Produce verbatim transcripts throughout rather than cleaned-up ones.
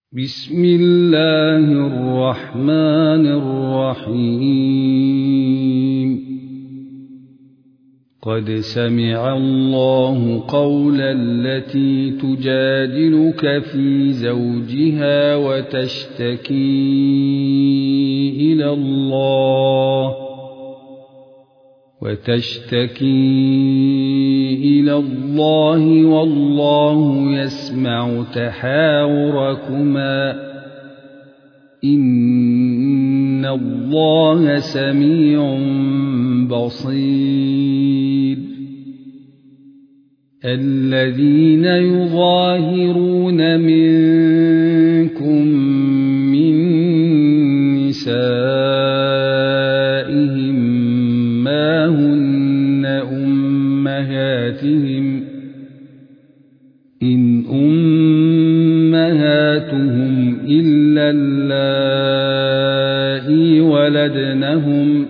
بسم الله الرحمن الرحيم قد سمع الله قول التي تجادلك في زوجها وتشتكي إلى الله وتشتكي إلى الله والله يسمع تحاوركما إن الله سميع بصير الذين يظاهرون منكم من نسائهم ما هن أمهاتهم إن أمهاتهم إلا اللائي ولدنهم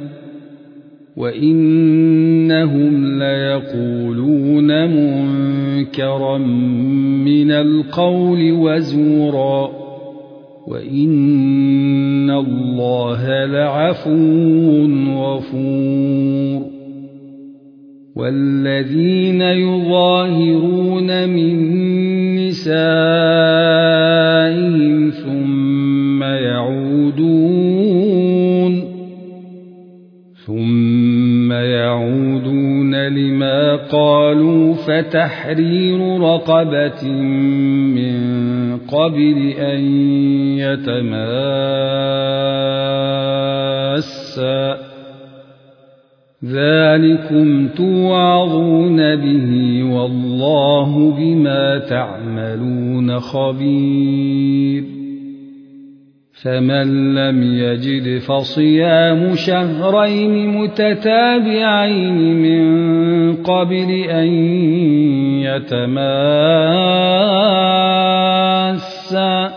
وإنهم ليقولون منكرا من القول وزورا وإن الله لعفو غفور والذين يظاهرون من نسائهم ثم يعودون ثم يعودون لما قالوا فتحرير رقبة من قبل أن يتماسا ذلكم توعظون به والله بما تعملون خبير فمن لم يجد فصيام شهرين متتابعين من قبل أن يتماسا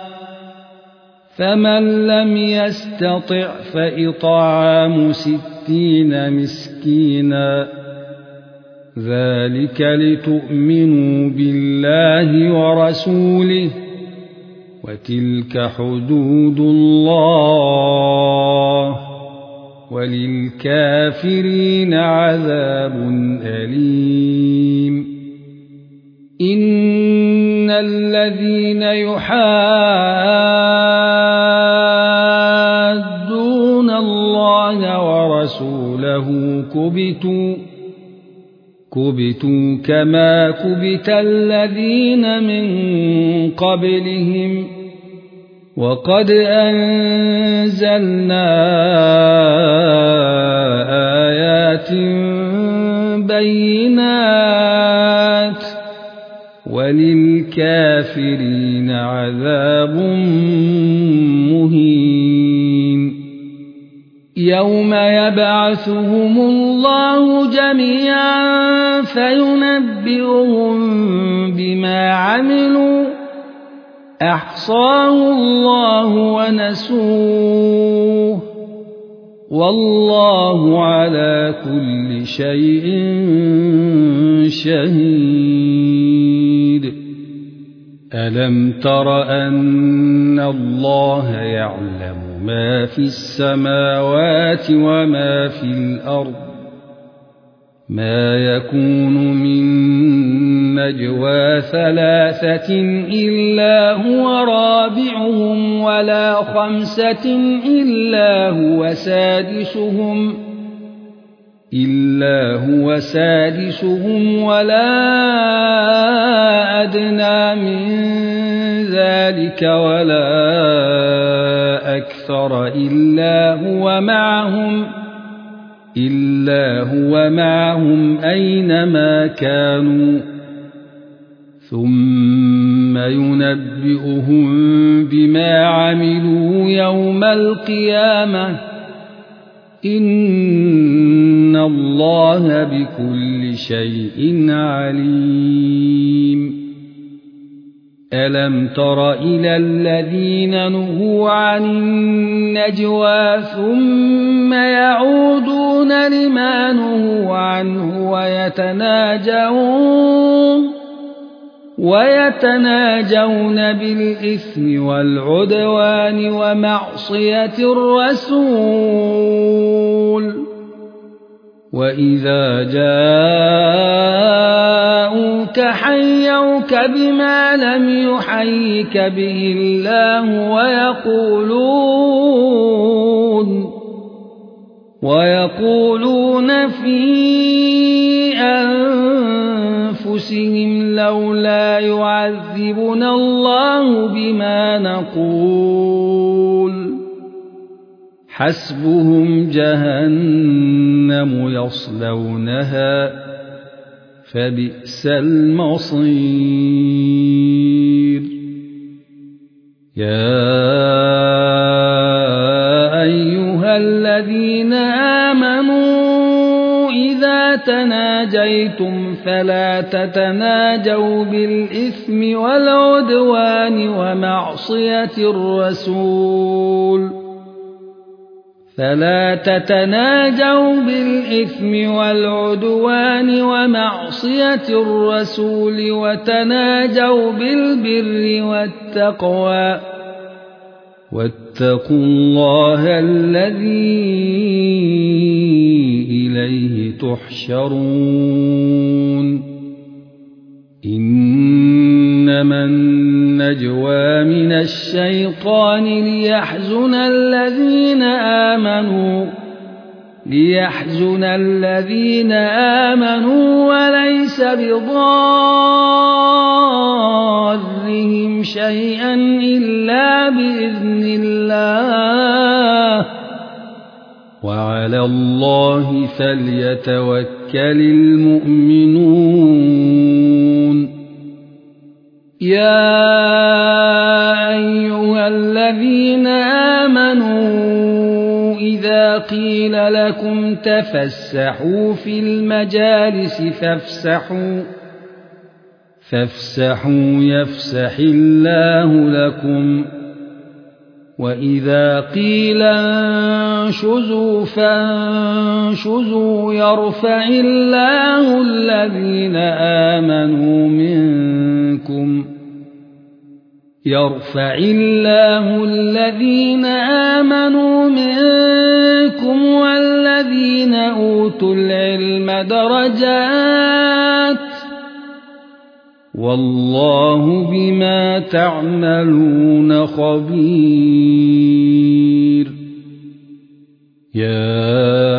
فمن لم يستطع فإطعام ستين مسكينا ذلك لتؤمنوا بالله ورسوله وتلك حدود الله وللكافرين عذاب أليم إن الذين يحادون الله ورسوله كبتوا كبتوا كما كبت الذين من قبلهم وقد أنزلنا آيات بينات وللكافرين عذاب مهين يوم يبعثهم الله جميعا فينبئهم بما عملوا أحصاه الله ونسوه والله على كل شيء شهيد ألم تر أن الله يعلم ما في السماوات وما في الأرض ما يكون من نجوى ثلاثة إلا هو رابعهم ولا خمسة إلا هو سادسهم إلا هو سادسهم ولا أدنى من ذلك ولا أكثر إلا هو معهم إلا هو معهم أينما كانوا ثم ينبئهم بما عملوا يوم القيامة إن الله بكل شيء عليم ألم تر إلى الذين نهوا عن النجوى ثم يعودون لما نهوا عنه ويتناجون ويتناجون بالإثم والعدوان ومعصية الرسول وإذا جاءوك حيوك بما لم يحيك به الله ويقولون ويقولون في أنفسهم لولا يعذبنا الله بما نقول حسبهم جهنم يصلونها فبئس المصير يا أيها الذين آمنوا إذا تناجيتم فلا تتناجوا بالإثم والعدوان ومعصية الرسول فلا تتناجوا بالإثم والعدوان ومعصية الرسول وتناجوا بالبر والتقوى واتقوا الله الذي إليه تحشرون إنما النجوى من الشيطان ليحزن الذين آمنوا ليحزن الذين آمنوا وليس بضارهم شيئا إلا بإذن الله وعلى الله فليتوكل المؤمنون يا أيها الذين آمنوا إذا قيل لكم تفسحوا في المجالس فافسحوا فافسحوا يفسح الله لكم وإذا قيل انشزوا فانشزوا يرفع الله الذين آمنوا منكم يرفع الله الذين آمنوا منكم والذين أوتوا العلم درجات والله بما تعملون خبير يا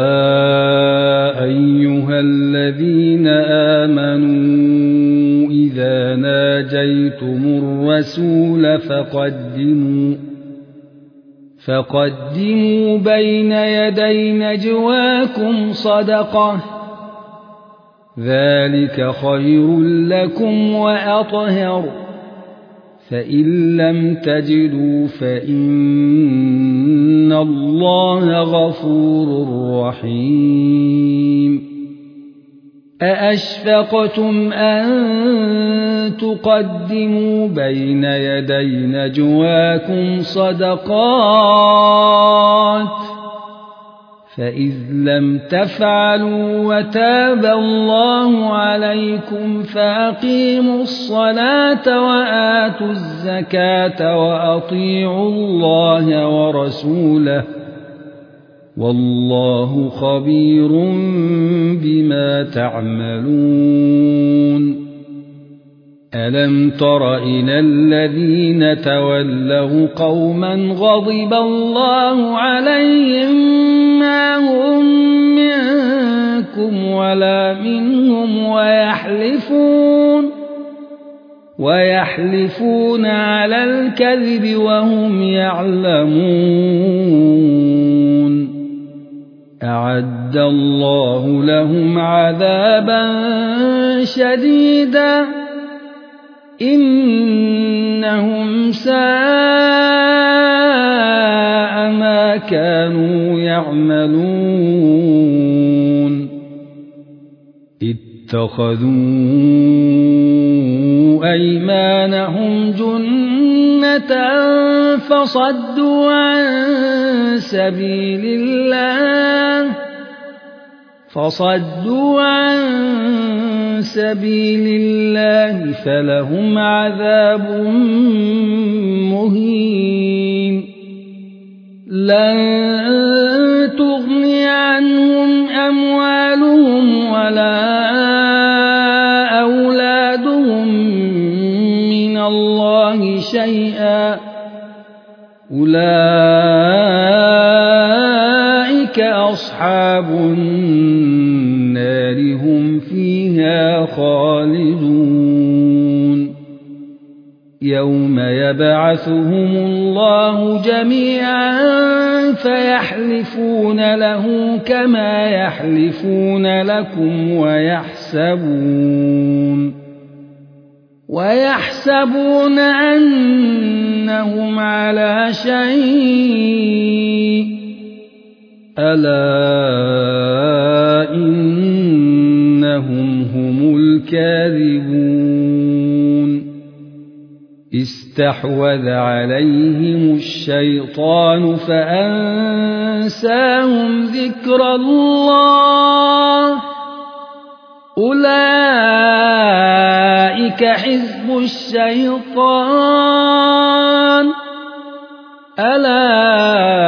أيها الذين آمنوا إذا ناجيتم الرسول فقدموا فقدموا بين يدي نجواكم صدقة ذلك خير لكم وأطهر فإن لم تجدوا فإن الله غفور رحيم أأشفقتم أن تقدموا بين يدي نجواكم صدقات فإذ لم تفعلوا وتاب الله عليكم فأقيموا الصلاة وآتوا الزكاة وأطيعوا الله ورسوله والله خبير بما تعملون ألم تر إلى الذين تولوا قوما غضب الله عليهم ما هم منكم ولا منهم ويحلفون ويحلفون على الكذب وهم يعلمون أعد الله لهم عذابا شديدا إنهم ساء ما كانوا يعملون اتخذوا أيمانهم جنة فصدوا عن سبيل الله فصدوا عن سبيل الله فلهم عذاب مهين لن تغني عنهم أموالهم ولا أولادهم من الله شيئا أولئك أصحاب النار هم فيها خالدون يوم يبعثهم الله جميعا فيحلفون له كما يحلفون لكم ويحسبون ويحسبون أنهم على شيء ألا إنهم هم الكاذبون استحوذ عليهم الشيطان فأنساهم ذكر الله أولئك حزب الشيطان ألا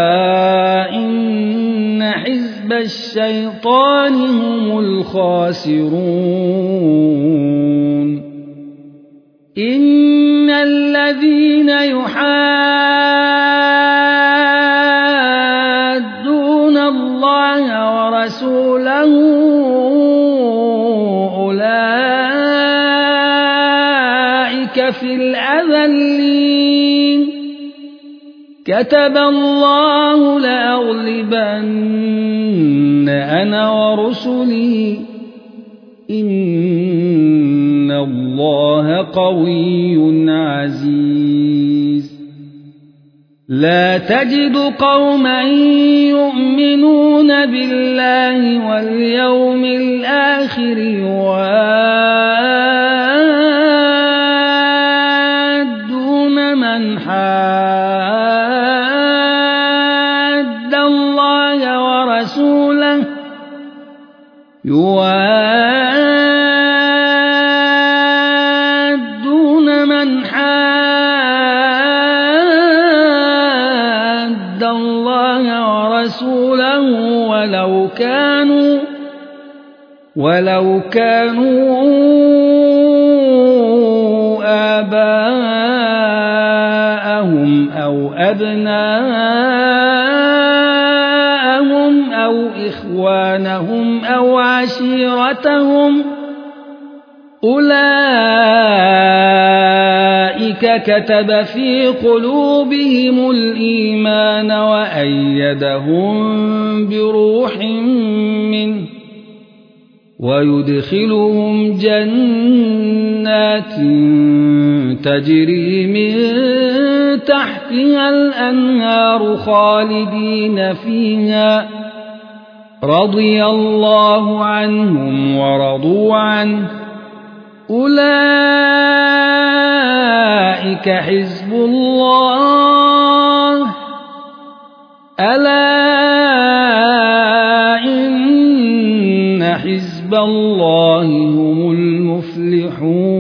إن حزب الشيطان هم الخاسرون إن الذين يحادون الله ورسوله أولئك في الأذلين كتب الله لأغلبن أنا ورسلي إن الله قوي عزيز لا تجد قوما يؤمنون بالله واليوم الآخر يوادون من حاد الله ورسوله يوادون من حاد الله ورسوله ولو كانوا ولو كانوا آباءهم أو أبناءهم أو إخوانهم أو عشيرتهم أولئك كتب في قلوبهم الإيمان وأيدهم بروح منه ويدخلهم جنات تجري من تحتها الأنهار خالدين فيها رضي الله عنهم ورضوا عنه أولئك حزب الله ألا إن حزب الله هم المفلحون